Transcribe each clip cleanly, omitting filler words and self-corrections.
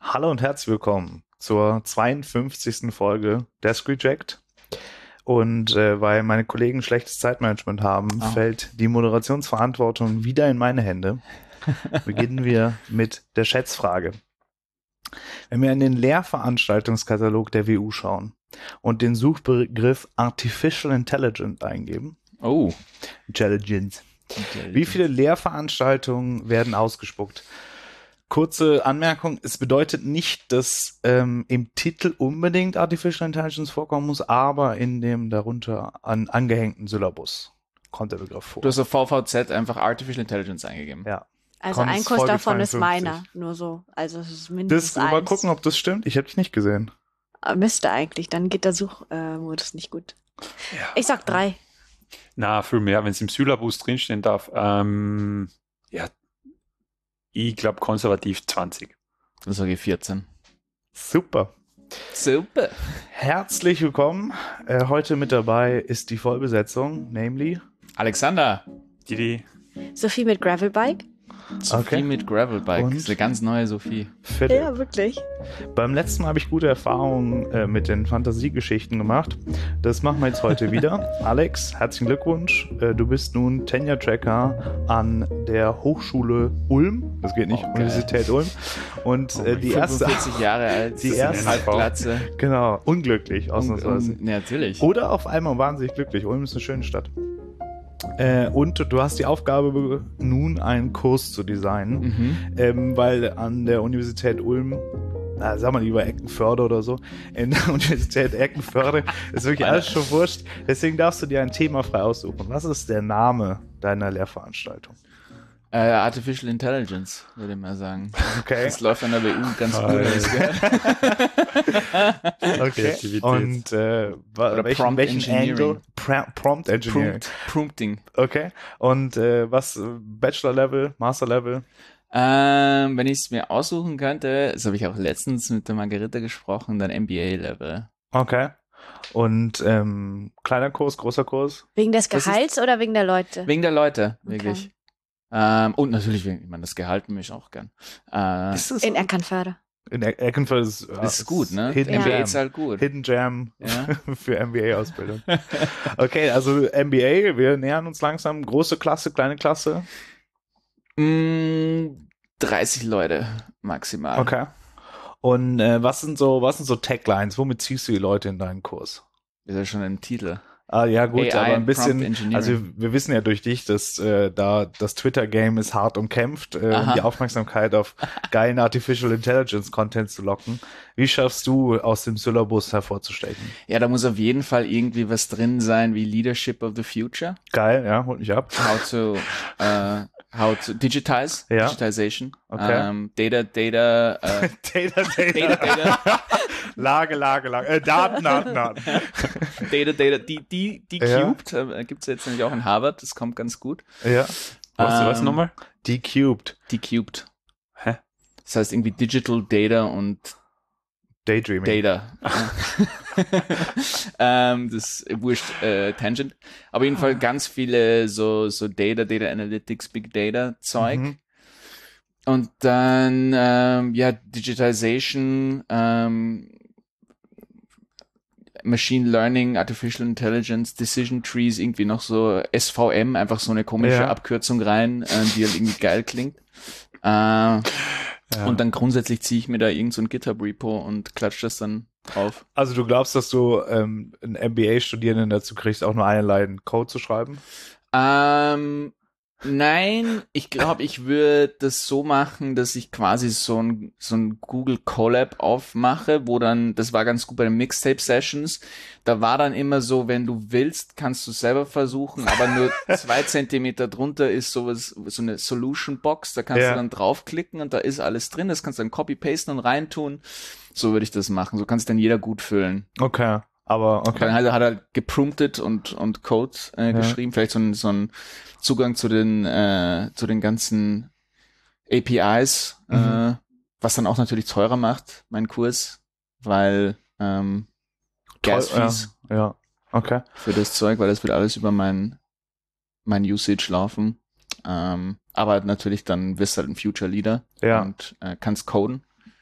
Hallo und herzlich willkommen zur 52. Folge Desk Reject. Und weil meine Kollegen schlechtes Zeitmanagement haben, fällt die Moderationsverantwortung wieder in meine Hände. Beginnen wir mit der Schätzfrage. Wenn wir in den Lehrveranstaltungskatalog der WU schauen und den Suchbegriff Artificial Intelligence eingeben, Intelligence. Wie viele Lehrveranstaltungen werden ausgespuckt? Kurze Anmerkung, es bedeutet nicht, dass im Titel unbedingt Artificial Intelligence vorkommen muss, aber in dem darunter angehängten Syllabus kommt der Begriff vor. Du hast auf VVZ einfach Artificial Intelligence eingegeben. Ja. Also ein Kurs davon 52. Ist meiner, nur so. Also es ist mindestens das, mal gucken, ob das stimmt. Ich habe dich nicht gesehen. Müsste eigentlich, dann geht der Suchmodus nicht gut. Ja. Ich sag 3. Na, viel mehr, wenn es im Syllabus drinstehen darf. Ich glaube konservativ 20. Dann sage ich 14. Super. Herzlich willkommen. Heute mit dabei ist die Vollbesetzung, nämlich Alexander. Didi. Sophie mit Gravelbike. Sophie mit Gravelbike. Und das ist eine ganz neue Sophie. Philipp. Ja, wirklich. Beim letzten Mal habe ich gute Erfahrungen mit den Fantasiegeschichten gemacht. Das machen wir jetzt heute wieder. Alex, herzlichen Glückwunsch. Du bist nun Tenure-Tracker an der Hochschule Ulm. Das geht nicht, Universität Ulm. Und die erste... 45 Jahre alt. Die erste Halbglatze. Genau, unglücklich ausnahmsweise. Natürlich. Oder auf einmal wahnsinnig glücklich. Ulm ist eine schöne Stadt. Und du hast die Aufgabe, nun einen Kurs zu designen, weil an der Universität Ulm, sag mal lieber Eckenförde oder so, in der Universität Eckenförde ist wirklich alles schon wurscht. Deswegen darfst du dir ein Thema frei aussuchen. Was ist der Name deiner Lehrveranstaltung? Artificial Intelligence, würde ich mal sagen. Okay. Das läuft an der WU ganz gut, habe ich gehört. Okay. Und welchen Angle? Prompt Engineering. Prompting. Okay. Und was? Bachelor-Level? Master-Level? Wenn ich es mir aussuchen könnte, das habe ich auch letztens mit der Margarita gesprochen, dann MBA-Level. Okay. Und kleiner Kurs, großer Kurs? Wegen des Gehalts oder wegen der Leute? Wegen der Leute, wirklich. Okay. Und natürlich, ich meine, das Gehalt nehme ich auch gern. In Eckernförde. In Eckernförde ist gut, ne? Hidden MBA ist halt gut. Hidden Jam für MBA-Ausbildung. Okay, also MBA, wir nähern uns langsam. Große Klasse, kleine Klasse? 30 Leute maximal. Okay. Und was sind so Taglines? Womit ziehst du die Leute in deinen Kurs? Ist ja schon im Titel. Ja gut, AI aber ein bisschen, also also wir wissen ja durch dich, dass da das Twitter-Game ist hart umkämpft, um die Aufmerksamkeit auf geilen Artificial Intelligence Content zu locken. Wie schaffst du, aus dem Syllabus hervorzustechen? Ja, da muss auf jeden Fall irgendwie was drin sein wie Leadership of the Future. Geil, ja, holt mich ab. How to digitize, Digitization. Okay. Data. Lage. Daten. Data. Decubed. Gibt's jetzt nämlich auch in Harvard. Das kommt ganz gut. Ja. Was nochmal? Decubed. Hä? Das heißt irgendwie Digital Data und Daydreaming. Data. Das ist wurscht, Tangent. Aber jedenfalls ganz viele so Data Analytics, Big Data Zeug. Und dann, Digitization, Machine Learning, Artificial Intelligence, Decision Trees, irgendwie noch so SVM, einfach so eine komische Abkürzung rein, die halt irgendwie geil klingt. Und dann grundsätzlich ziehe ich mir da irgend so ein GitHub-Repo und klatsche das dann drauf. Also du glaubst, dass du einen MBA-Studierenden dazu kriegst, auch nur eine Line Code zu schreiben? Nein, ich glaube, ich würde das so machen, dass ich quasi so ein Google Colab aufmache, wo dann, das war ganz gut bei den Mixtape Sessions, da war dann immer so, wenn du willst, kannst du selber versuchen, aber nur 2 Zentimeter drunter ist so eine Solution Box, da kannst du dann draufklicken und da ist alles drin, das kannst du dann copy-pasten und reintun. So würde ich das machen, so kann sich dann jeder gut füllen. Okay. Aber okay. Dann hat er gepromptet und Code geschrieben, vielleicht so ein Zugang zu den ganzen APIs, was dann auch natürlich teurer macht, mein Kurs, weil Gas-Fees okay. für das Zeug, weil das wird alles über mein Usage laufen. Aber natürlich dann wirst du halt ein Future Leader und kannst coden.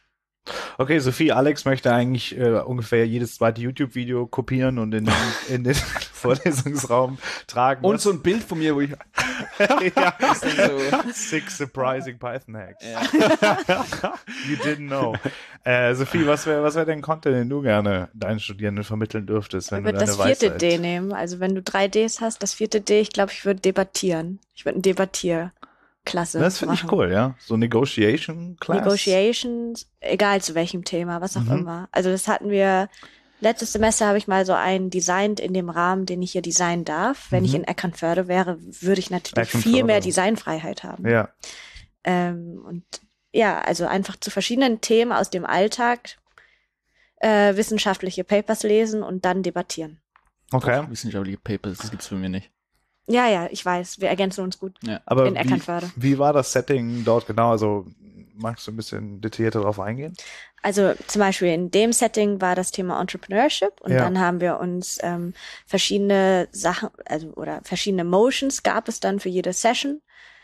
Okay, Sophie, Alex möchte eigentlich ungefähr jedes zweite YouTube-Video kopieren und in den Vorlesungsraum tragen. Und so ein Bild von mir, wo ich ja. ist dann so, 6 surprising Python Hacks. ja. You didn't know. Sophie, was wär denn Content, den du gerne deinen Studierenden vermitteln dürftest, wenn Ich du würde deine das vierte Weisheit... D nehmen. Also wenn du 3 Ds hast, das vierte D, ich glaube, ich würde debattieren. Ich würde eine Debattierklasse Das finde ich machen. cool, ja. So Negotiation Class. Negotiations, egal zu welchem Thema, was auch immer. Also das hatten wir, letztes Semester habe ich mal so einen designt in dem Rahmen, den ich hier designen darf. Wenn ich in Eckernförde wäre, würde ich natürlich viel Eckernförde. mehr Designfreiheit haben. Ja. Und ja, also einfach zu verschiedenen Themen aus dem Alltag wissenschaftliche Papers lesen und dann debattieren. Okay. Wissenschaftliche Papers, das gibt's für mich nicht. Ja, ich weiß, wir ergänzen uns gut Ja. Aber in Eckernförde. wie war das Setting dort genau? Also magst du ein bisschen detaillierter darauf eingehen? Also zum Beispiel in dem Setting war das Thema Entrepreneurship und Ja. dann haben wir uns verschiedene Sachen, also oder verschiedene Motions gab es dann für jede Session.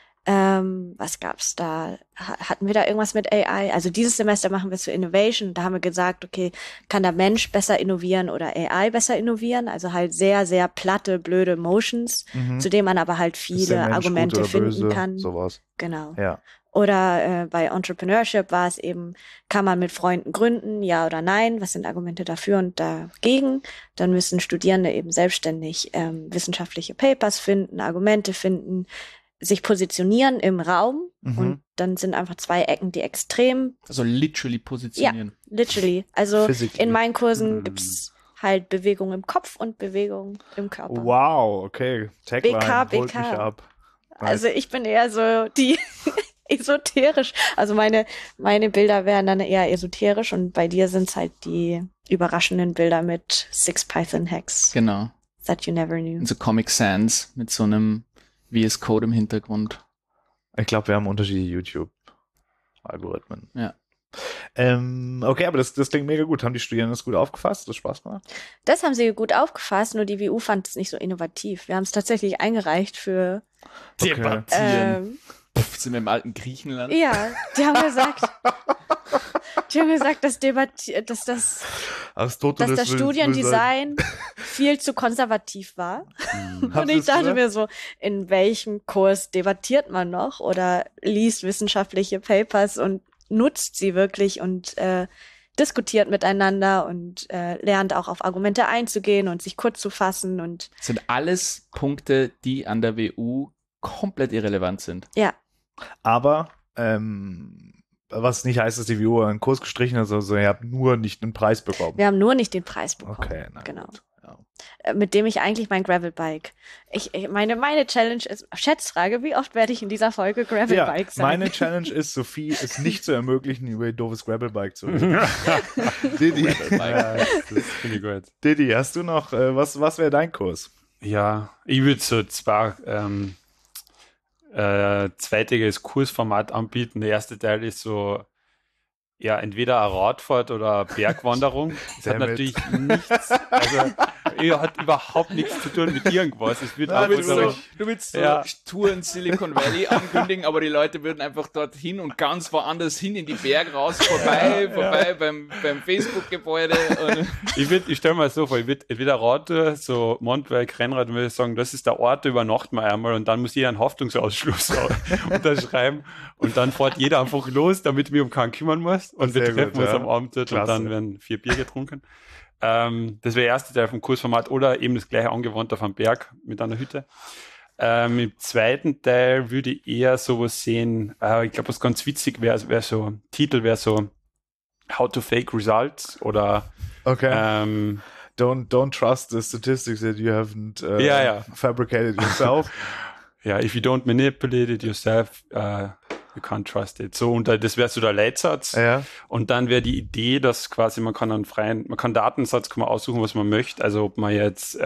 Was gab's da? Hatten wir da irgendwas mit AI? Also dieses Semester machen wir es für Innovation. Da haben wir gesagt, okay, kann der Mensch besser innovieren oder AI besser innovieren? Also halt sehr, sehr platte, blöde Motions, zu denen man aber halt Ist der viele Mensch Argumente gut oder finden böse? kann. Sowas. Genau. Ja. Oder bei Entrepreneurship war es eben, kann man mit Freunden gründen, ja oder nein? Was sind Argumente dafür und dagegen? Dann müssen Studierende eben selbstständig wissenschaftliche Papers finden, Argumente finden, sich positionieren im Raum und dann sind einfach 2 Ecken, die extrem, Also literally positionieren. literally, also Physically. in meinen Kursen gibt's halt Bewegung im Kopf und Bewegung im Körper. Wow, okay. Tagline BK. holt mich ab. Nice. Also ich bin eher so die esoterisch. Also meine Bilder wären dann eher esoterisch und bei dir sind's halt die überraschenden Bilder mit 6 Python Hacks Genau. that you never knew. Und so Comic Sans mit so einem VS Code im Hintergrund. Ich glaube, wir haben unterschiedliche YouTube-Algorithmen. Ja. Okay, aber das klingt mega gut. Haben die Studierenden das gut aufgefasst? Hat das Spaß gemacht? Das haben sie gut aufgefasst, nur die WU fand es nicht so innovativ. Wir haben es tatsächlich eingereicht für Debattieren. Sind wir im alten Griechenland? ja, die haben gesagt, dass das Aristoteles will Studiendesign viel zu konservativ war. Und Habt ich ihr's dachte gesagt? mir so, in welchem Kurs debattiert man noch oder liest wissenschaftliche Papers und nutzt sie wirklich und diskutiert miteinander und lernt auch auf Argumente einzugehen und sich kurz zu fassen und Das sind alles Punkte, die an der WU komplett irrelevant sind. ja, Aber, was nicht heißt, dass die Viewer einen Kurs gestrichen hat, sondern ihr habt nur nicht einen Preis bekommen. wir haben nur nicht den Preis bekommen. Okay, na Genau. gut. Ja. Mit dem ich eigentlich mein Gravelbike. Meine Challenge ist, Schätzfrage, wie oft werde ich in dieser Folge Gravelbike sagen? Meine Challenge ist, Sophie es nicht zu ermöglichen, über ihr doofes Gravelbike zu reden. Didi, Ja, das finde ich gut. Didi, hast du noch, was wäre dein Kurs? Ja, ich würde so zweiteiliges Kursformat anbieten. Der erste Teil ist so, ja, entweder eine Radfahrt oder eine Bergwanderung. Das hat Damn it. natürlich nichts, also hat überhaupt nichts zu tun mit irgendwas. Es wird Nein, einfach willst so, Du willst so Ja. Tour in Silicon Valley ankündigen, aber die Leute würden einfach dorthin und ganz woanders hin in die Berge raus, vorbei beim Facebook-Gebäude. Und ich stelle mir das so vor, ich würde entweder Radtour, so Mountainbike, Rennrad, und würde sagen, das ist der Ort, da übernachten wir einmal und dann muss jeder einen Haftungsausschluss unterschreiben und dann fährt jeder einfach los, damit ich mich um keinen kümmern muss und wir Sehr treffen gut, uns ja. am Abend dort und Klasse. dann werden 4 Bier getrunken. Das wäre der erste Teil vom Kursformat oder eben das gleiche angewandt auf einem Berg mit einer Hütte. Im zweiten Teil würde ich eher sowas sehen, ich glaube, was ganz witzig wäre so, Titel wäre so How to Fake Results oder Okay. Don't trust the statistics that you haven't fabricated yourself. ja, if you don't manipulate it yourself, you can't trust it. So, und das wäre so der Leitsatz. Ja. Und dann wäre die Idee, dass quasi man kann Datensatz kann man aussuchen, was man möchte. Also ob man jetzt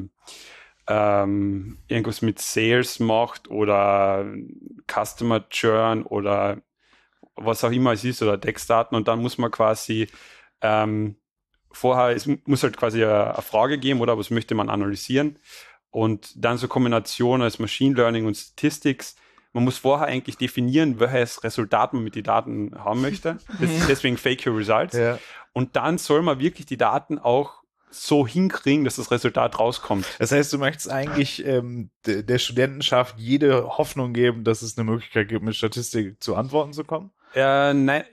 irgendwas mit Sales macht oder Customer Churn oder was auch immer es ist oder Textdaten und dann muss man quasi es muss halt quasi eine Frage geben oder was möchte man analysieren und dann so Kombination als Machine Learning und Statistics man muss vorher eigentlich definieren, welches Resultat man mit den Daten haben möchte. Das ist deswegen Fake Your Results. Ja. Und dann soll man wirklich die Daten auch so hinkriegen, dass das Resultat rauskommt. Das heißt, du möchtest eigentlich der Studentenschaft jede Hoffnung geben, dass es eine Möglichkeit gibt, mit Statistik zu Antworten zu kommen? Nein,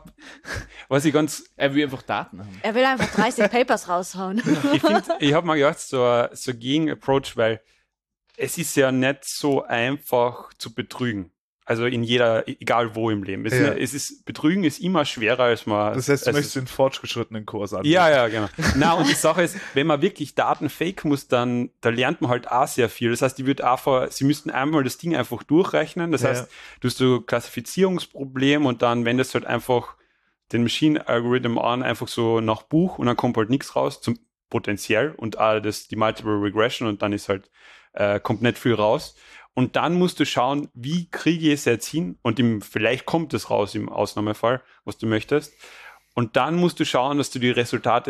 Er will einfach Daten haben. Er will einfach 30 Papers raushauen. ich habe mal gedacht, so Gegen-Approach, weil es ist ja nicht so einfach zu betrügen. Also egal wo im Leben. Betrügen ist immer schwerer, als man... Das heißt, du möchtest den fortgeschrittenen Kurs anbieten. Ja, genau. Und die Sache ist, wenn man wirklich Daten faken muss, dann da lernt man halt auch sehr viel. Das heißt, sie müssten einmal das Ding einfach durchrechnen. Das heißt, du hast so Klassifizierungsproblem und dann wendest du halt einfach den Machine-Algorithm an, einfach so nach Buch und dann kommt halt nichts raus, potenziell und die Multiple Regression und dann ist halt kommt nicht viel raus. Und dann musst du schauen, wie kriege ich es jetzt hin? Und vielleicht kommt es raus im Ausnahmefall, was du möchtest. Und dann musst du schauen, dass du die Resultate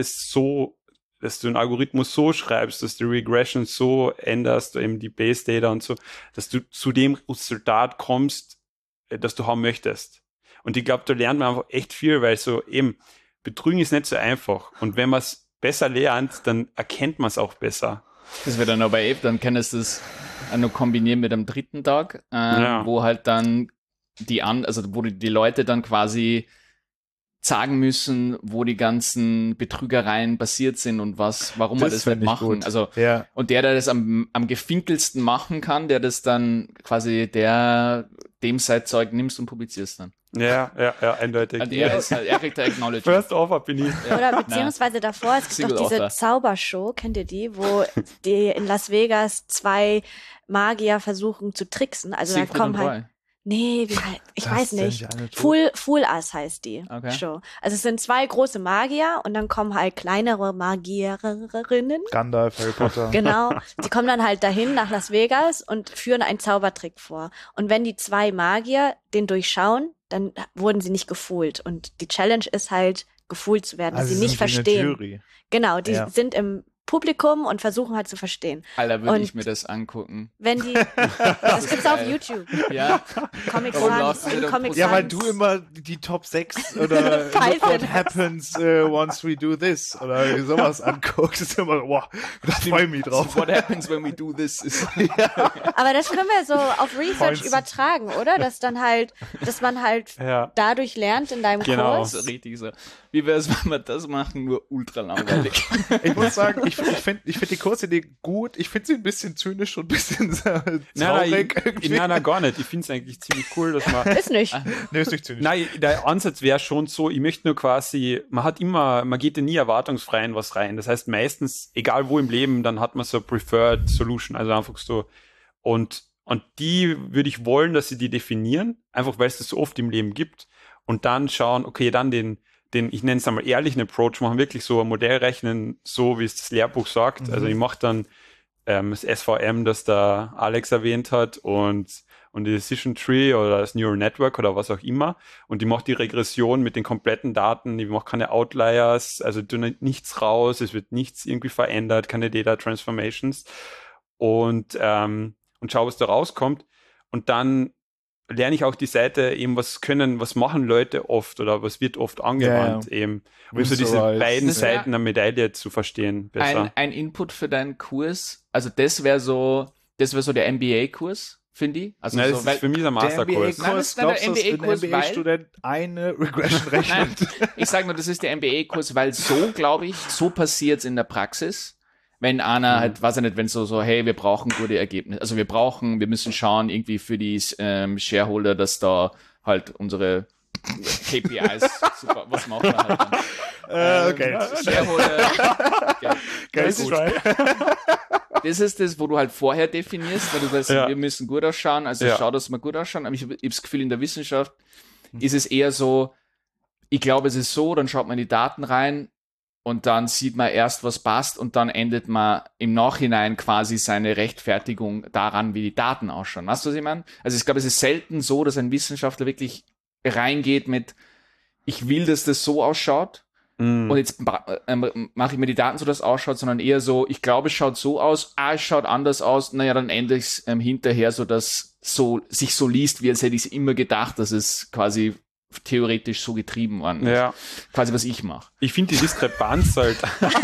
dass du einen Algorithmus so schreibst, dass du Regression so änderst, eben die Base Data und so, dass du zu dem Resultat kommst, das du haben möchtest. Und ich glaube, da lernt man einfach echt viel, weil so eben, Betrügen ist nicht so einfach. Und wenn man es besser lernt, dann erkennt man es auch besser. Das wird dann aber dann kannst du es noch kombinieren mit dem dritten Tag, wo halt dann wo die Leute dann quasi sagen müssen, wo die ganzen Betrügereien passiert sind und warum wir das nicht machen. Gut. Also, und der das am gefinkelsten machen kann, der das dann quasi dem Zeug nimmst und publizierst dann. Ja, eindeutig. Und er kriegt der Acknowledgement. First Offer bin ich. Oder beziehungsweise davor, es gibt doch diese Zaubershow, kennt ihr die, wo die in Las Vegas 2 Magier versuchen zu tricksen. Also da kommen halt... Nee, ich weiß nicht. Fool Us heißt die Show. Also es sind 2 große Magier und dann kommen halt kleinere Magierinnen. Gandalf, Harry Potter. Genau. Die kommen dann halt dahin nach Las Vegas und führen einen Zaubertrick vor. Und wenn die 2 Magier den durchschauen, dann wurden sie nicht gefoolt. Und die Challenge ist halt, gefoolt zu werden, dass sie nicht verstehen. Jury. Genau, die sind im Publikum und versuchen halt zu verstehen. Alter, würde ich mir das angucken. Wenn die, das gibt's auf YouTube. Ja. Comic Sans. Ja, weil du immer die Top 6 oder What Happens Once We Do This oder sowas anguckst. Das ist immer, wow, da freue ich mich drauf. What Happens When We Do This ist. Aber das können wir so auf Research übertragen, oder? Dass man halt dadurch lernt in deinem Kurs. Genau, richtig so. Wie wäre es, wenn wir das machen, nur ultra langweilig? Ich muss sagen, ich finde die Kursidee gut. Ich finde sie ein bisschen zynisch und ein bisschen traurig. Nein, gar nicht. Ich finde es eigentlich ziemlich cool, dass man... Ist nicht. Nee, ist nicht zynisch. Nein, der Ansatz wäre schon so, ich möchte nur quasi, man geht ja nie erwartungsfrei in was rein. Das heißt meistens, egal wo im Leben, dann hat man so Preferred Solution, also einfach so. Und die würde ich wollen, dass sie die definieren, einfach weil es das so oft im Leben gibt. Und dann schauen, okay, dann den ich nenne es einmal ehrlichen Approach, machen wirklich so ein Modell rechnen, so wie es das Lehrbuch sagt. Also ich mache dann das SVM, das der Alex erwähnt hat und die Decision Tree oder das Neural Network oder was auch immer. Und ich mache die Regression mit den kompletten Daten. Ich mache keine Outliers, also tue nichts raus, es wird nichts irgendwie verändert, keine Data Transformations und schau, was da rauskommt. Und dann lerne ich auch die Seite eben, was machen Leute oft oder was wird oft angewandt eben, um so diese beiden Seiten der Medaille zu verstehen besser. Ein Input für deinen Kurs, also das wäre so der MBA-Kurs, finde ich. Also nein, das ist für mich der Masterkurs. Der MBA-Kurs, glaubst du, dass ein MBA-Student eine Regression rechnet? Nein, ich sage nur, das ist der MBA-Kurs, weil so, glaube ich, so passiert es in der Praxis. Wenn einer halt, weiß ich nicht, wenn so, hey, wir brauchen gute Ergebnisse. Also wir müssen schauen irgendwie für die Shareholder, dass da halt unsere KPIs, super, was macht man halt dann? Okay. Shareholder. Das ist das, wo du halt vorher definierst, weil du sagst, wir müssen gut ausschauen, also schau, dass wir gut ausschauen. Aber ich habe das Gefühl, in der Wissenschaft ist es eher so, ich glaube, es ist so, dann schaut man in die Daten rein, und dann sieht man erst, was passt und dann endet man im Nachhinein quasi seine Rechtfertigung daran, wie die Daten ausschauen. Weißt du, was ich meine? Also ich glaube, es ist selten so, dass ein Wissenschaftler wirklich reingeht mit, ich will, dass das so ausschaut, und jetzt mache ich mir die Daten so, dass es ausschaut, sondern eher so, ich glaube, es schaut so aus, es schaut anders aus, naja, dann ändere ich es hinterher, so dass sich so liest, wie als hätte ich es immer gedacht, dass es quasi theoretisch so getrieben worden ist. Ja. Quasi, was ich mache. Ich finde die Diskrepanz halt.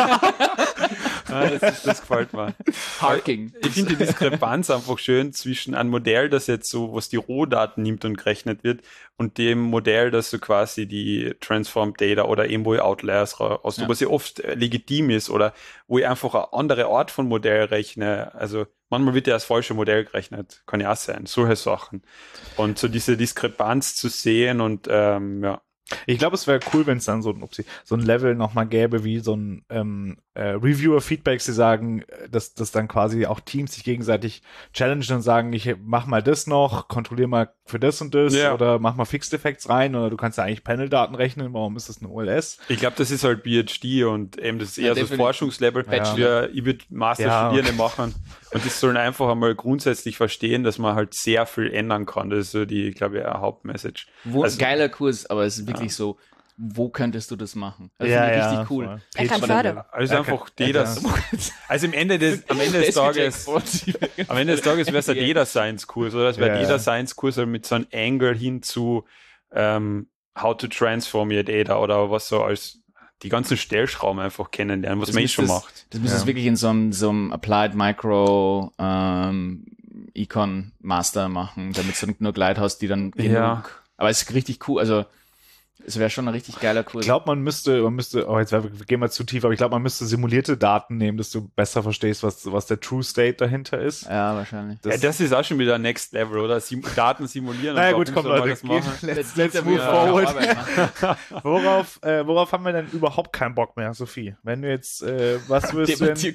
Das gefällt mir. Parking. Ich finde die Diskrepanz einfach schön zwischen einem Modell, das jetzt so, was die Rohdaten nimmt und gerechnet wird, und dem Modell, das so quasi die Transformed Data oder irgendwo Outliers raus, was ja oft legitim ist, oder wo ich einfach eine andere Art von Modell rechne. Also manchmal wird ja das falsche Modell gerechnet. Kann ja auch sein. Solche Sachen. Und so diese Diskrepanz zu sehen und ja. Ich glaube, es wäre cool, wenn es dann so ein Level nochmal gäbe, wie so ein Reviewer-Feedbacks, die sagen, dass dann quasi auch Teams sich gegenseitig challengen und sagen, ich mach mal das noch, kontrolliere mal für das und das, oder mach mal Fixed Effects rein, oder du kannst ja eigentlich Panel-Daten rechnen, warum ist das eine OLS? Ich glaube, das ist halt PhD und eben das ist eher so das Forschungslevel. Ja. Ich würde Masterstudierende machen und die sollen einfach einmal grundsätzlich verstehen, dass man halt sehr viel ändern kann. Das ist so die, glaube ich, Hauptmessage. Geiler Kurs, aber es ist wirklich so, wo könntest du das machen? Also finde ich richtig cool. Er kann fördern. Also einfach also am Ende des Tages wäre es ein Data Science Kurs, oder? Es wäre Data Science Kurs mit so einem Angle hin zu how to transform your data oder was so als die ganzen Stellschrauben einfach kennenlernen, was man schon macht. Das muss es wirklich in so einem Applied Micro Econ Master machen, damit du nur Glide hast, die dann genug. Aber es ist richtig cool, also es wäre schon ein richtig geiler Kurs. Ich glaube, man müsste, jetzt gehen wir zu tief, aber ich glaube, man müsste simulierte Daten nehmen, dass du besser verstehst, was der True State dahinter ist. Ja, wahrscheinlich. Das ist auch schon wieder Next Level, oder? Daten simulieren. Naja, gut, komm, Leute, let's move forward. Worauf haben wir denn überhaupt keinen Bock mehr, Sophie? Wenn du jetzt, was wirst du denn...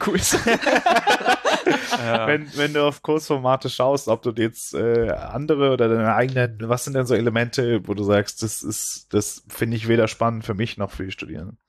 Wenn du auf Kursformate schaust, ob du jetzt andere oder deine eigenen, was sind denn so Elemente, wo du sagst, das finde ich weder spannend für mich noch für die Studierenden?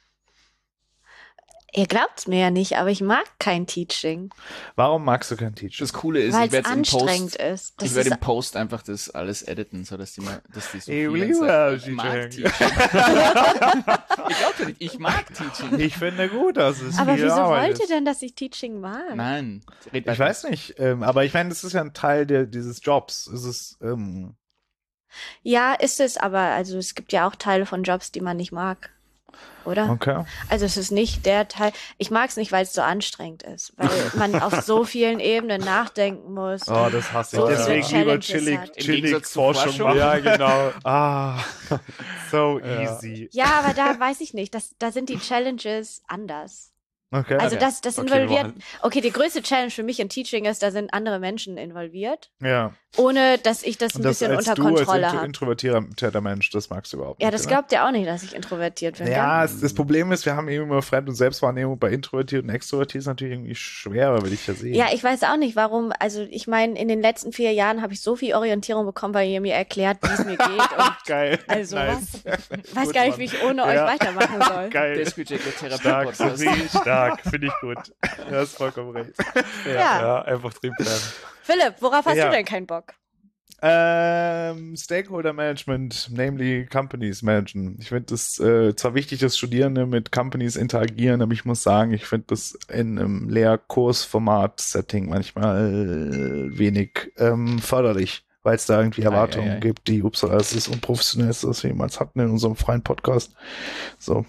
Ihr glaubt's mir ja nicht, aber ich mag kein Teaching. Warum magst du kein Teaching? Das Coole ist, weil es anstrengend ist. Ich werde im Post einfach das alles editen, sodass die so ich mag Teaching. Ich glaube nicht, ich mag Teaching. Ich finde gut, dass es aber viel wieso Arbeit wollt ihr ist. denn, dass ich Teaching mag? Nein. Ich weiß nicht, aber ich meine, das ist ja ein Teil dieses Jobs. Es ist, Ja, ist es, aber also es gibt ja auch Teile von Jobs, die man nicht mag. Oder? Okay. Also es ist nicht der Teil, ich mag es nicht, weil es so anstrengend ist, weil man auf so vielen Ebenen nachdenken muss. Oh, das hasse ich. So Deswegen viele lieber Challenges chillig Forschung machen. Ja, genau. So easy. Ja, aber da weiß ich nicht, da sind die Challenges anders. Okay. Also das involviert, okay, die größte Challenge für mich in Teaching ist, da sind andere Menschen involviert. Ja. Ohne, dass ich das ein bisschen unter Kontrolle habe. Als introvertierter Mensch, das magst du überhaupt nicht. Ja, das glaubt ihr auch nicht, dass ich introvertiert bin. Ja, das Problem ist, wir haben eben immer Fremd- und Selbstwahrnehmung. Bei introvertiert und extrovertiert ist natürlich irgendwie schwerer, will ich ja sehen. Ja, ich weiß auch nicht, warum. Also ich meine, in den letzten 4 Jahren habe ich so viel Orientierung bekommen, weil ihr mir erklärt, wie es mir geht. Und geil. Also nice. weiß gar nicht, wie ich ohne euch weitermachen soll. Geil. Der Therapie Stark, stark. Finde ich gut. Du hast vollkommen recht. Ja. Einfach drin bleiben. Philipp, worauf hast du denn keinen Bock? Stakeholder Management, namely Companies managen. Ich finde das zwar wichtig, dass Studierende mit Companies interagieren, aber ich muss sagen, ich finde das in einem Lehrkursformat-Setting manchmal wenig förderlich, weil es da irgendwie Erwartungen gibt, die, das ist unprofessionellste, was wir jemals hatten in unserem freien Podcast. So.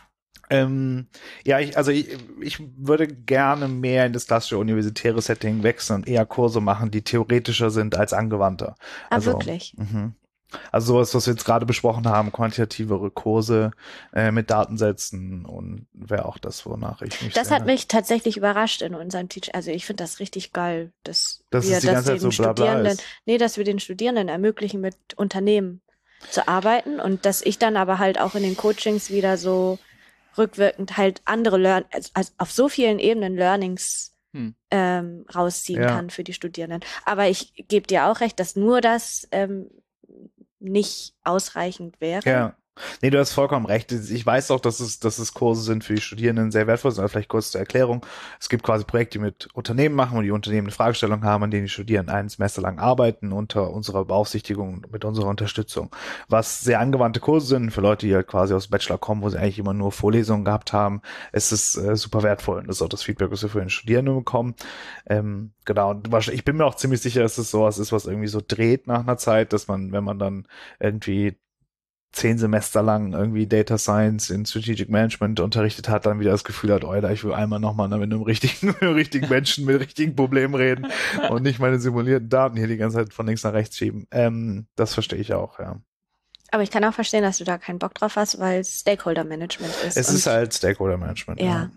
Ich würde gerne mehr in das klassische universitäre Setting wechseln und eher Kurse machen, die theoretischer sind als angewandter. Also, wirklich? Also sowas, was wir jetzt gerade besprochen haben, quantitativere Kurse mit Datensätzen und wäre auch das, wonach ich mich Das hat mich tatsächlich überrascht in unserem Teach. Also ich finde das richtig geil, dass wir dass wir den Studierenden ermöglichen, mit Unternehmen zu arbeiten und dass ich dann aber halt auch in den Coachings wieder so rückwirkend halt andere also auf so vielen Ebenen Learnings rausziehen kann für die Studierenden. Aber ich gebe dir auch recht, dass nur das nicht ausreichend wäre. Ja. Nee, du hast vollkommen recht. Ich weiß auch, dass es Kurse sind für die Studierenden sehr wertvoll sind. Aber vielleicht kurz zur Erklärung. Es gibt quasi Projekte, die mit Unternehmen machen und die Unternehmen eine Fragestellung haben, an denen die Studierenden ein Semester lang arbeiten unter unserer Beaufsichtigung, mit unserer Unterstützung. Was sehr angewandte Kurse sind für Leute, die halt quasi aus Bachelor kommen, wo sie eigentlich immer nur Vorlesungen gehabt haben. Es ist super wertvoll. Und das ist auch das Feedback, was wir für den Studierenden bekommen. Genau. Und ich bin mir auch ziemlich sicher, dass es sowas ist, was irgendwie so dreht nach einer Zeit, dass man, wenn man dann irgendwie 10 Semester lang irgendwie Data Science in Strategic Management unterrichtet hat, dann wieder das Gefühl hat, Alter, ich will einmal nochmal mit einem richtigen Menschen mit richtigen Problemen reden und nicht meine simulierten Daten hier die ganze Zeit von links nach rechts schieben. Das verstehe ich auch, ja. Aber ich kann auch verstehen, dass du da keinen Bock drauf hast, weil es Stakeholder Management ist. Es ist halt Stakeholder Management. Ja.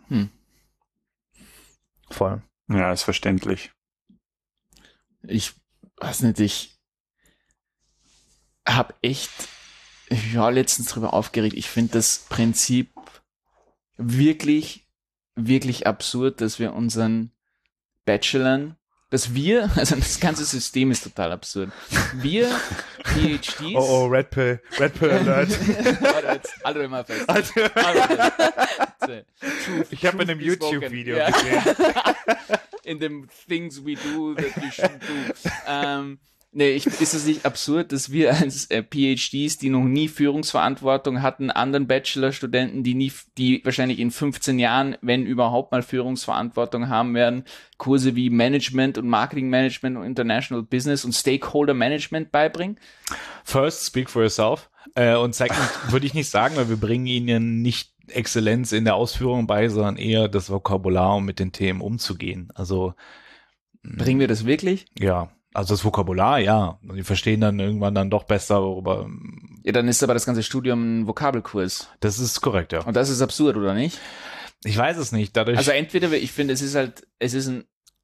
Voll. Ja, ist verständlich. Ich weiß nicht, ich habe echt letztens drüber aufgeregt. Ich finde das Prinzip wirklich, wirklich absurd, dass wir unseren Bachelorn, also das ganze System ist total absurd. Wir, PhDs. Oh, Red Pill Alert. Alle immer fest. Ich habe in einem YouTube-Video gesehen. In dem Things we do that we shouldn't do. Ist es nicht absurd, dass wir als PhDs, die noch nie Führungsverantwortung hatten, anderen Bachelorstudenten, die wahrscheinlich in 15 Jahren, wenn überhaupt mal Führungsverantwortung haben werden, Kurse wie Management und Marketing Management und International Business und Stakeholder Management beibringen? First, speak for yourself. Und second, würde ich nicht sagen, weil wir bringen ihnen nicht Exzellenz in der Ausführung bei, sondern eher das Vokabular, um mit den Themen umzugehen. Also bringen wir das wirklich? Ja. Also das Vokabular, ja. Die verstehen dann irgendwann dann doch besser, worüber. Ja, dann ist aber das ganze Studium ein Vokabelkurs. Das ist korrekt, ja. Und das ist absurd, oder nicht? Ich weiß es nicht. Dadurch. Also entweder, ich finde, es ist ein.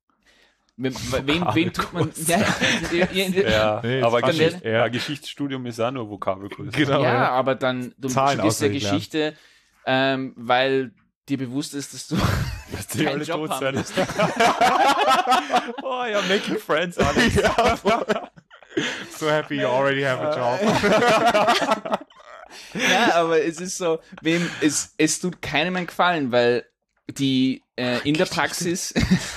Wen tut man? Aber Geschichtsstudium ist auch nur Vokabelkurs. Genau. Ja, aber dann du studierst ja Geschichte, weil dir bewusst ist, dass du die alle tot sein. Oh, you're making friends, Alex. So happy you already have a job. Ja, aber es ist so, es tut keinem einen Gefallen, weil die in der Praxis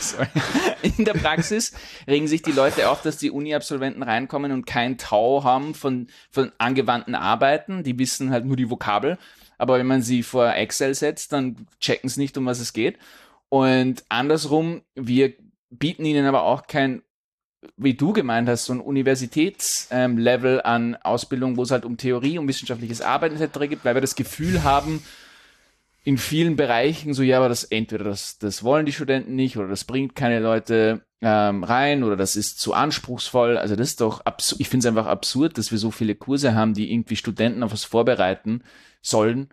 regen sich die Leute auf, dass die Uni-Absolventen reinkommen und kein Tau haben von angewandten Arbeiten. Die wissen halt nur die Vokabel. Aber wenn man sie vor Excel setzt, dann checken sie nicht, um was es geht. Und andersrum, wir bieten ihnen aber auch kein, wie du gemeint hast, so ein Universitätslevel an Ausbildung, wo es halt um Theorie, um wissenschaftliches Arbeiten etc. gibt, weil wir das Gefühl haben, in vielen Bereichen so, ja, aber entweder das wollen die Studenten nicht oder das bringt keine Leute rein oder das ist zu anspruchsvoll. Also das ist doch absurd. Ich finde es einfach absurd, dass wir so viele Kurse haben, die irgendwie Studenten auf was vorbereiten sollen,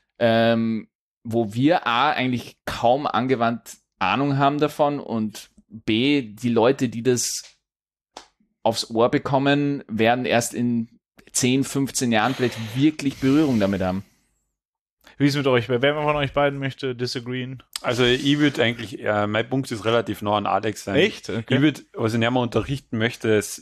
wo wir A, eigentlich kaum angewandt Ahnung haben davon und B, die Leute, die das aufs Ohr bekommen, werden erst in 10, 15 Jahren vielleicht wirklich Berührung damit haben. Wie ist es mit euch? Wer von euch beiden möchte disagreeen? Also ich würde eigentlich, mein Punkt ist relativ nah an Alex sein. Echt? Okay. Ich würde, was ich näher mal unterrichten möchte, ist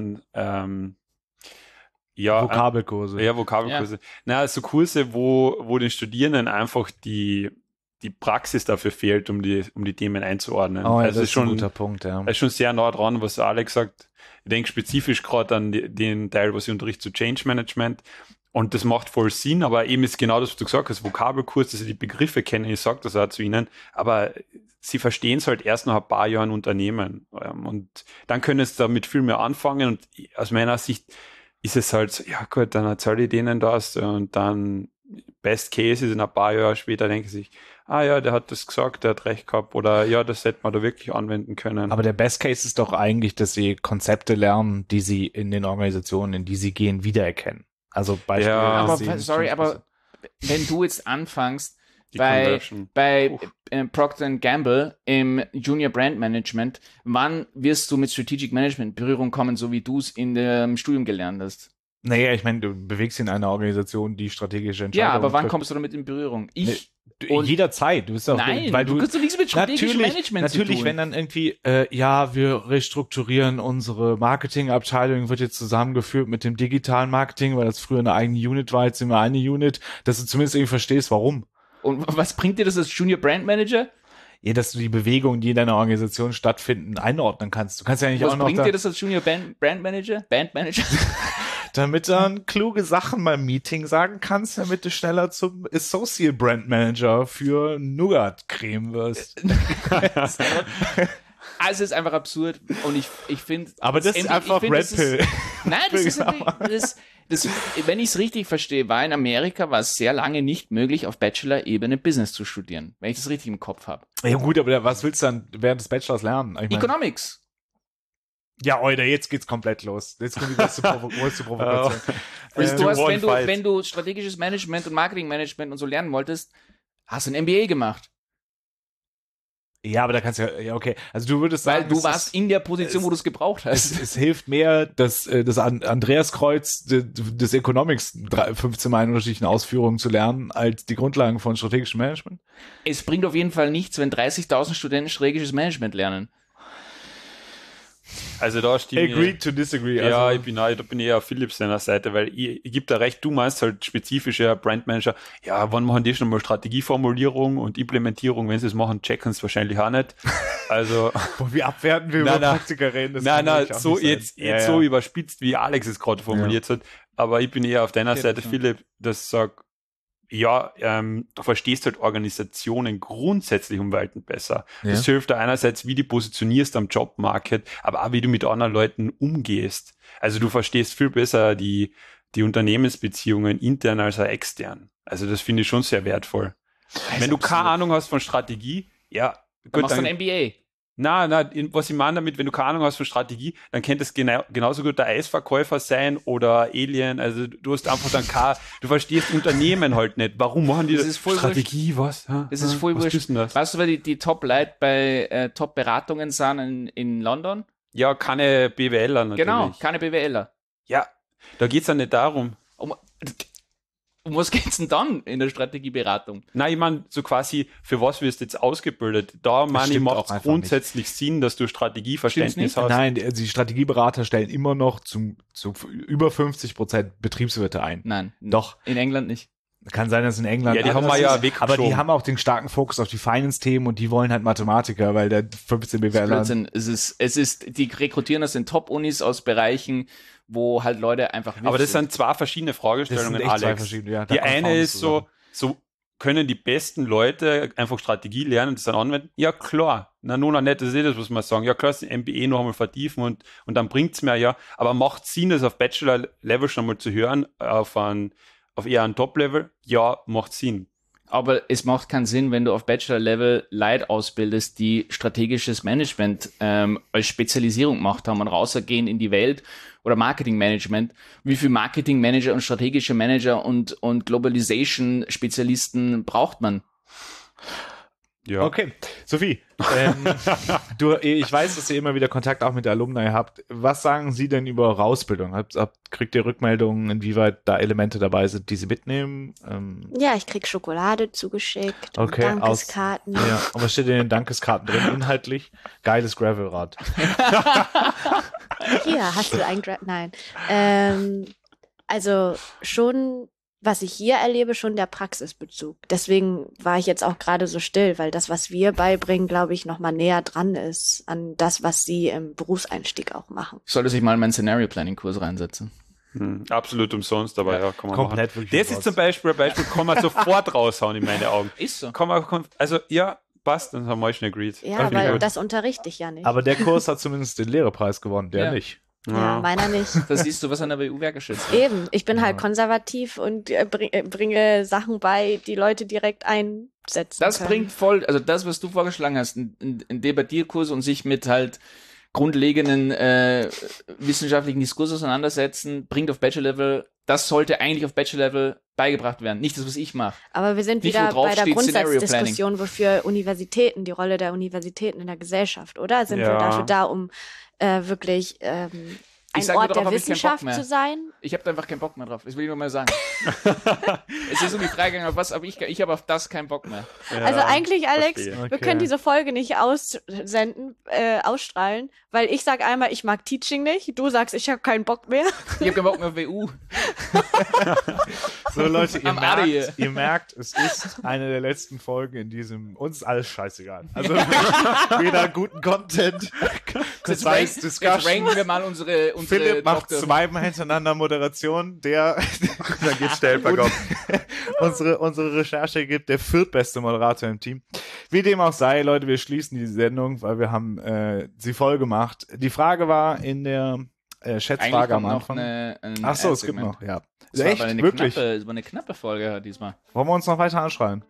Vokabelkurse. Ja, Vokabelkurse. Ja. Na, so Kurse, wo den Studierenden einfach die Praxis dafür fehlt, um die Themen einzuordnen. Oh ja, also das ist ein guter Punkt, ja. Das ist schon sehr nah dran, was Alex sagt. Ich denke spezifisch gerade an den Teil, was ich unterrichte zu Change Management. Und das macht voll Sinn, aber eben ist genau das, was du gesagt hast, Vokabelkurs, dass sie die Begriffe kennen, ich sage das auch zu ihnen, aber sie verstehen es halt erst nach ein paar Jahren Unternehmen. Und dann können sie damit viel mehr anfangen und aus meiner Sicht ist es halt so, ja gut, dann erzähle ich denen das und dann Best Case ist in ein paar Jahren später, denken sie sich, ja, der hat das gesagt, der hat recht gehabt oder ja, das hätte man da wirklich anwenden können. Aber der Best Case ist doch eigentlich, dass sie Konzepte lernen, die sie in den Organisationen, in die sie gehen, wiedererkennen. Also Beispiel. Ja, aber wenn du jetzt anfängst, bei Procter & Gamble im Junior Brand Management, wann wirst du mit Strategic Management in Berührung kommen, so wie du es in dem Studium gelernt hast? Naja, ich meine, du bewegst in einer Organisation, die strategische Entscheidungen Ja, aber wann kommst du damit in Berührung? Jederzeit. Du bist doch, Nein, weil du kannst doch nichts mit strategischem Management zu tun. Natürlich, wenn dann irgendwie, wir restrukturieren unsere Marketingabteilung, wird jetzt zusammengeführt mit dem digitalen Marketing, weil das früher eine eigene Unit war, jetzt sind wir eine Unit, dass du zumindest irgendwie verstehst, warum. Und was bringt dir das als Junior Brand Manager? Ja, dass du die Bewegungen, die in deiner Organisation stattfinden, einordnen kannst. Du kannst ja nicht Was auch noch bringt dir das als Junior Brand Manager? Bandmanager? damit du dann kluge Sachen beim Meeting sagen kannst, damit du schneller zum Associate Brand Manager für Nougat-Creme wirst. Also es ist einfach absurd und ich finde... Aber das ist einfach Red Pill. Nein, wenn ich es richtig verstehe, war in Amerika sehr lange nicht möglich, auf Bachelor-Ebene Business zu studieren, wenn ich das richtig im Kopf habe. Ja gut, aber was willst du dann während des Bachelors lernen? Ich mein, Economics. Ja, Alter, jetzt geht's komplett los. Jetzt kommt die größte Provokation. Wenn du strategisches Management und Marketingmanagement und so lernen wolltest, hast du ein MBA gemacht. Ja, aber da kannst du ja, okay. Also du würdest sagen, weil du warst in der Position, wo du es gebraucht hast. Es hilft mehr, das Andreaskreuz des Economics 15 Mal in unterschiedlichen Ausführungen zu lernen, als die Grundlagen von strategischem Management. Es bringt auf jeden Fall nichts, wenn 30.000 Studenten strategisches Management lernen. Also da stimme ich. Agree to disagree. Ja, also, ich bin eher auf Philips seiner Seite, weil ich gebe da recht, du meinst halt spezifischer Brandmanager, ja, wann machen die schon mal Strategieformulierung und Implementierung, wenn sie es machen, checken es wahrscheinlich auch nicht. Also. Wie abwerten wir über Praktiker reden? Nein, so jetzt so überspitzt, wie Alex es gerade formuliert hat, aber ich bin eher auf deiner Seite, Philipp, das sagt, ja, du verstehst halt Organisationen grundsätzlich um Welten besser. Ja. Das hilft da einerseits, wie du positionierst am Jobmarket, aber auch wie du mit anderen Leuten umgehst. Also du verstehst viel besser die Unternehmensbeziehungen intern als auch extern. Also das finde ich schon sehr wertvoll. Wenn du keine Ahnung hast von Strategie, ja, dann machst du ein MBA. Was ich meine damit, wenn du keine Ahnung hast von Strategie, dann könnte es genauso gut der Eisverkäufer sein oder Alien, also du hast einfach dann du verstehst Unternehmen halt nicht. Warum machen die das? Strategie, was? Das ist voll wurscht. Weißt du, wer die Top-Leute bei Top-Beratungen sind in London? Ja, keine BWLer natürlich. Genau, keine BWLer. Ja, da geht's ja nicht darum. Um was geht's denn dann in der Strategieberatung? Nein, ich meine, so quasi, für was wirst du jetzt ausgebildet? Da, meine ich, macht es grundsätzlich Sinn, dass du Strategieverständnis hast. Nein, die Strategieberater stellen immer noch zu über 50% Betriebswirte ein. Nein. Doch. In England nicht. Kann sein, dass in England. Ja, die haben wir ja weggeschoben. Aber die haben auch den starken Fokus auf die Finance-Themen und die wollen halt Mathematiker, weil der 15 BWLer. Die rekrutieren aus den Top-Unis aus Bereichen, wo halt Leute einfach wissen. Aber das sind zwei verschiedene Fragestellungen, Alex. Zwei verschiedene, ja, die eine ist so können die besten Leute einfach Strategie lernen und das dann anwenden? Ja, klar. Na, nur noch nicht, das ist das, was man sagen. Ja, klar, das MBA noch einmal vertiefen und dann bringt's mir ja. Aber macht Sinn, das auf Bachelor-Level schon mal zu hören, auf eher ein Top-Level? Ja, macht Sinn. Aber es macht keinen Sinn, wenn du auf Bachelor-Level Leute ausbildest, die strategisches Management als Spezialisierung gemacht haben und rausgehen in die Welt oder Marketing-Management. Wie viel Marketing-Manager und strategische Manager und Globalization-Spezialisten braucht man? Ja. Okay, Sophie, ich weiß, dass ihr immer wieder Kontakt auch mit der Alumni habt. Was sagen Sie denn über Rausbildung? Kriegt ihr Rückmeldungen, inwieweit da Elemente dabei sind, die Sie mitnehmen? Ja, ich krieg Schokolade zugeschickt, okay, Dankeskarten. Ja. Und was steht in den Dankeskarten drin inhaltlich? Geiles Gravelrad. Hier, hast du ein Nein. Also schon, was ich hier erlebe, schon der Praxisbezug. Deswegen war ich jetzt auch gerade so still, weil das, was wir beibringen, glaube ich, noch mal näher dran ist an das, was Sie im Berufseinstieg auch machen. Ich sollte sich mal in meinen Scenario-Planning-Kurs reinsetzen. Absolut umsonst, aber ja, kann man komplett machen. Das ist zum Beispiel kann man sofort raushauen in meine Augen. Ist so. Also, ja, passt, dann haben wir schon agreed. Ja, weil das unterrichte ich ja nicht. Aber der Kurs hat zumindest den Lehrerpreis gewonnen, der nicht. Ja, meiner nicht. Das siehst du, was an der WU wertgeschätzt wird. Eben, ich bin halt konservativ und bringe Sachen bei, die Leute direkt einsetzen Das können. Bringt voll, also das, was du vorgeschlagen hast, ein Debattierkurs und sich mit halt grundlegenden wissenschaftlichen Diskurs auseinandersetzen, bringt auf Bachelor-Level, das sollte eigentlich auf Bachelor-Level beigebracht werden. Nicht das, was ich mache. Aber wir sind nicht, wieder bei der Grundsatzdiskussion, wofür Universitäten, die Rolle der Universitäten in der Gesellschaft, oder? Sind wir dafür da, um wirklich ein Ort der Wissenschaft zu sein? Ich habe da einfach keinen Bock mehr drauf. Das will ich nur mal sagen. Es ist um die Frage gegangen, auf was, aber ich habe auf das keinen Bock mehr. Ja, also eigentlich, Alex, wir können diese Folge nicht ausstrahlen, weil ich sag einmal, ich mag Teaching nicht, du sagst, ich habe keinen Bock mehr. Ich habe keinen Bock mehr auf WU. So Leute, ihr merkt, es ist eine der letzten Folgen in diesem, uns ist alles scheißegal. Also weder guten Content, jetzt ranken wir mal unsere Philipp macht zweimal hintereinander Moderation, da geht's schnell bergab. unsere Recherche gibt der viertbeste Moderator im Team. Wie dem auch sei, Leute, wir schließen die Sendung, weil wir haben sie voll gemacht. Die Frage war in der Schätzfrage am Anfang. Ach so, es gibt noch, ja. Das war wirklich? Es war eine knappe Folge diesmal. Wollen wir uns noch weiter anschreien?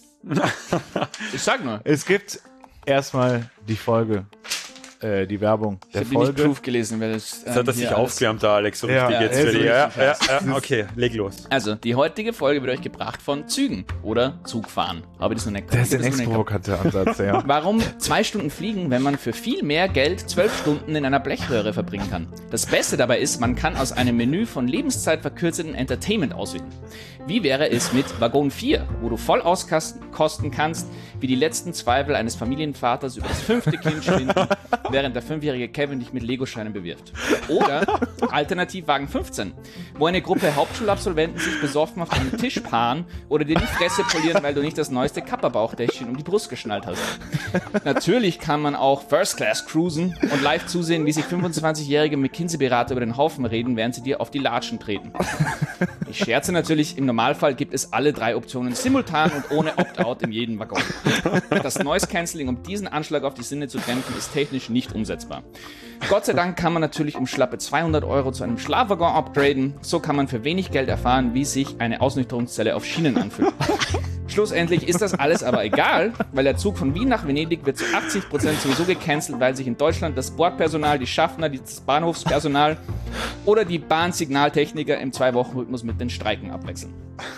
Ich sag nur. Es gibt erstmal die Folge. Die Werbung der Folge. Ich Folge. habe nicht Proof gelesen, weil das hat er sich aufgewärmt, da Alex, so richtig jetzt für die. Okay, leg los. Also, die heutige Folge wird euch gebracht von Zügen oder Zugfahren. Aber das ist nur eine Das ist der nächste provokante Ansatz, ja. Warum 2 Stunden fliegen, wenn man für viel mehr Geld 12 Stunden in einer Blechröhre verbringen kann? Das Beste dabei ist, man kann aus einem Menü von lebenszeitverkürzenden Entertainment auswählen. Wie wäre es mit Waggon 4, wo du voll auskosten kannst, wie die letzten Zweifel eines Familienvaters über das 5. Kind schwinden, während der 5-jährige Kevin dich mit Legoscheinen bewirft. Oder alternativ Wagen 15, wo eine Gruppe Hauptschulabsolventen sich besoffen auf einem Tisch paaren oder dir die Fresse polieren, weil du nicht das neueste Kappa-Bauchdächchen um die Brust geschnallt hast. Natürlich kann man auch First Class cruisen und live zusehen, wie sich 25-jährige McKinsey-Berater über den Haufen reden, während sie dir auf die Latschen treten. Ich scherze natürlich, im Normalfall gibt es alle 3 Optionen simultan und ohne Opt-out in jedem Waggon. Das Noise-Cancelling, um diesen Anschlag auf die Sinne zu dämpfen, ist technisch nicht umsetzbar. Gott sei Dank kann man natürlich um schlappe 200 € zu einem Schlafwaggon upgraden. So kann man für wenig Geld erfahren, wie sich eine Ausnüchterungszelle auf Schienen anfühlt. Schlussendlich ist das alles aber egal, weil der Zug von Wien nach Venedig wird zu 80% sowieso gecancelt, weil sich in Deutschland das Bordpersonal, die Schaffner, das Bahnhofspersonal oder die Bahnsignaltechniker im 2-Wochen-Rhythmus mit den Streiken abwechseln.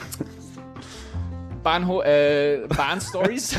Bahnstories.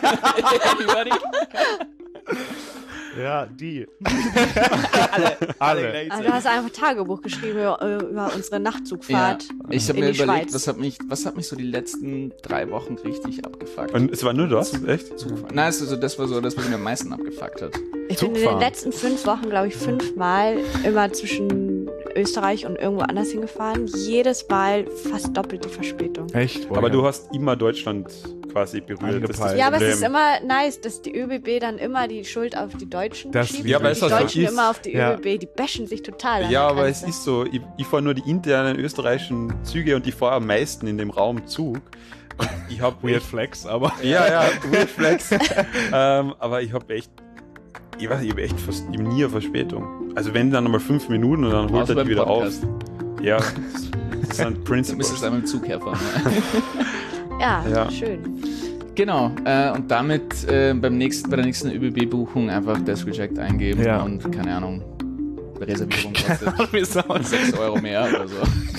Ja, die. Alle. Also du hast einfach Tagebuch geschrieben über unsere Nachtzugfahrt. Ja, ich habe mir überlegt, was hat mich so die letzten 3 Wochen richtig abgefuckt. Und es war nur das? Echt? Zugfahren. Nein, also das war so das, was mich am meisten abgefuckt hat. Ich bin in den letzten 5 Wochen, glaube ich, 5-mal immer zwischen Österreich und irgendwo anders hingefahren. Jedes Mal fast doppelte Verspätung. Echt? Aber du hast immer Deutschland quasi berührt. Das ja, aber es ist immer nice, dass die ÖBB dann immer die Schuld auf die Deutschen schiebt. Ja, aber die Deutschen immer auf die ÖBB, die bashen sich total. Ja, aber es ist so, ich fahre nur die internen österreichischen Züge und ich fahre am meisten in dem Raum Zug. Und ich habe Weird Flex, aber... Ja, Weird Flex. Aber ich habe echt... Ich weiß, ich habe echt fast nie eine Verspätung. Also wenn dann nochmal 5 Minuten und dann holt er die wieder Podcast auf. Ja, das sind Principles. Du müsstest einmal im Zug herfahren. Ja, schön. Genau, und damit bei der nächsten ÖBB-Buchung einfach Desk Reject eingeben und keine Ahnung, Reservierung kostet 6 € mehr oder so.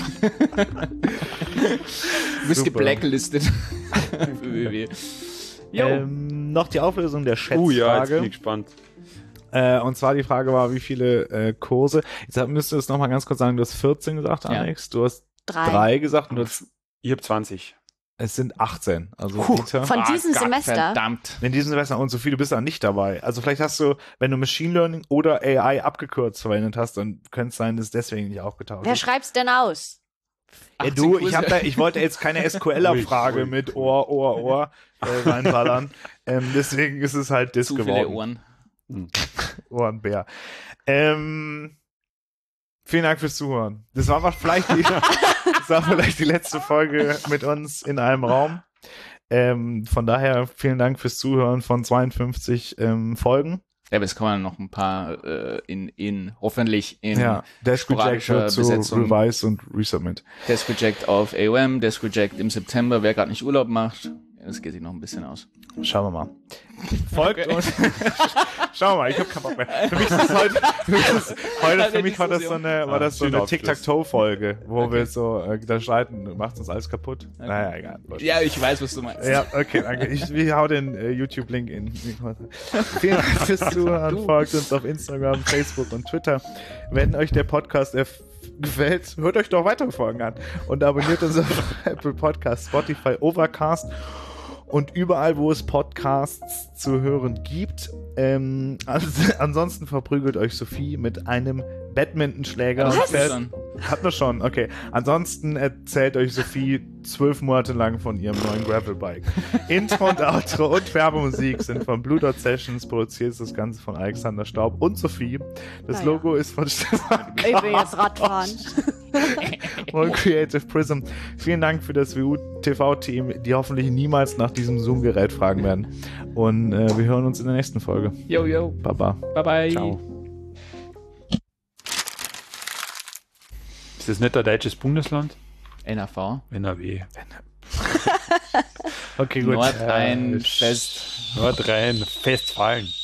Du bist geblacklistet für ÖBB. Noch die Auflösung der Schätzfrage. Ja, jetzt bin ich gespannt. Und zwar die Frage war, wie viele Kurse. Jetzt müsstest du es nochmal ganz kurz sagen, du hast 14 gesagt, Alex. Du hast 3 gesagt und du hast... Ich habe 20. Es sind 18. Also von diesem Semester? Verdammt. In diesem Semester und Sophie, du bist da nicht dabei. Also vielleicht hast du, wenn du Machine Learning oder AI abgekürzt verwendet hast, dann könnte es sein, dass es deswegen nicht aufgetaucht ist. Wer schreibt's denn aus? Du, ich wollte jetzt keine SQL-Abfrage mit Ohr reinballern. Deswegen ist es halt das Zu geworden. Viele Ohren. Ohrenbär. Vielen Dank fürs Zuhören. Das war vielleicht die letzte Folge mit uns in einem Raum. Von daher vielen Dank fürs Zuhören von 52 Folgen. Ja, aber es kommen noch ein paar hoffentlich in Desk Reject zu Revise und Resubmit. Desk Reject auf AOM, Desk Reject im September, wer gerade nicht Urlaub macht. Das geht sich noch ein bisschen aus. Schauen wir mal. Folgt uns. Schauen wir mal, ich habe keinen Bock mehr. Für mich ist das heute für mich war das so eine Tic-Tac-Toe-Folge, wo wir so da streiten, macht uns alles kaputt. Okay. Naja, egal. Ja, ich weiß, was du meinst. Ja, okay, danke. Ich hau den YouTube-Link in die Kommentare. Vielen Dank fürs Zuhören. Folgt uns auf Instagram, Facebook und Twitter. Wenn euch der Podcast gefällt, hört euch doch weitere Folgen an und abonniert uns auf Apple Podcasts, Spotify, Overcast und überall, wo es Podcasts zu hören gibt. Ansonsten verprügelt euch Sophie mit einem Badmintonschläger. Hatten wir schon, okay. Ansonsten erzählt euch Sophie 12 Monate lang von ihrem neuen Gravelbike. Intro und Outro und Werbemusik sind von Blue Dot Sessions, produziert ist das Ganze von Alexander Staub und Sophie. Das Logo ist von Stefan Kraus. Ich will jetzt Radfahren. Und Creative Prism. Vielen Dank für das WU-TV-Team, die hoffentlich niemals nach diesem Zoom-Gerät fragen werden. Und wir hören uns in der nächsten Folge. Yo, yo. Baba. Bye, bye. Ciao. Ist das nicht ein deutsches Bundesland? NRV. NRW. Okay, gut. Nordrhein-Westfalen. Nordrhein-Westfalen.